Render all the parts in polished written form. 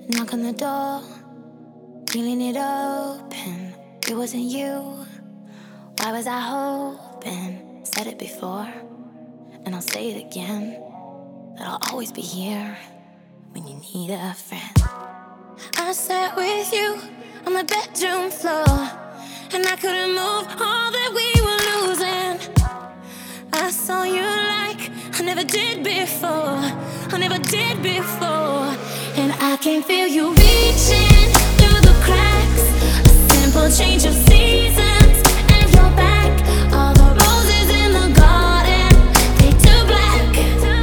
Knock on the door, feeling it open. It wasn't you. Why was I hoping? Said it before, and I'll say it again, that I'll always be here when you need a friend. I sat with you on the bedroom floor, and I couldn't move all that we were losing. I saw you like I never did before, I never did before. And I can feel you reaching through the cracks. A simple change of seasons and you're back. All the roses in the garden fade to black.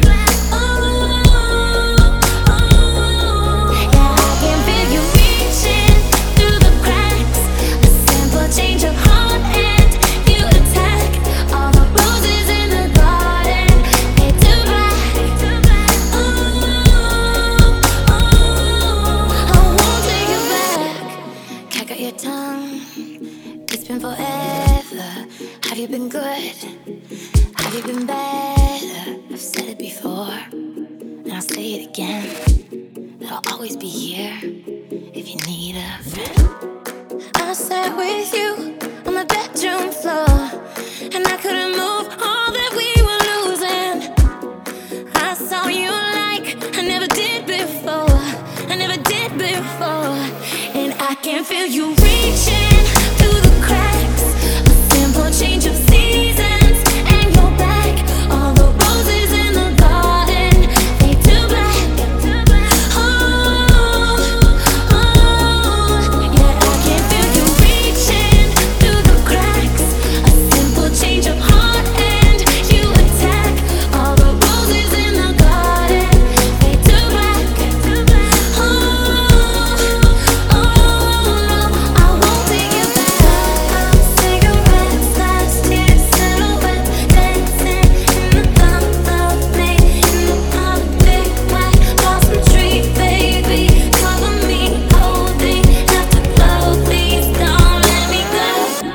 Yeah, I can feel you reaching through the cracks. A simple change of heart and you attack. All the roses in the garden fade to black. I won't take you back. Cock out your tongue. It's been forever. Have you been good? Have you been better? I've said it before, and I'll say it again, that I'll always be here if you need a friend. I sat with you on the bedroom floor, and I couldn't move all that we were losing. I saw you like I never did before, I never did before. And I can feel you reaching through the cracks. A simple change of seasons and you're back. All the roses in the garden fade to black. Yeah, I can feel you reaching through the cracks. A simple change of heart and you attack. All the roses in the garden fade to black. I won't take you back. Cigarettes, last year, silhouette, dancing in the dark of me, in the public white blossom tree, baby. Cover me, holding afterglow. Please don't let me go.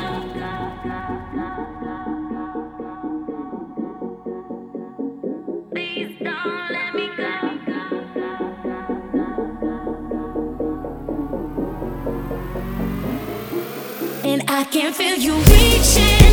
Please don't let me go. And I can feel you reaching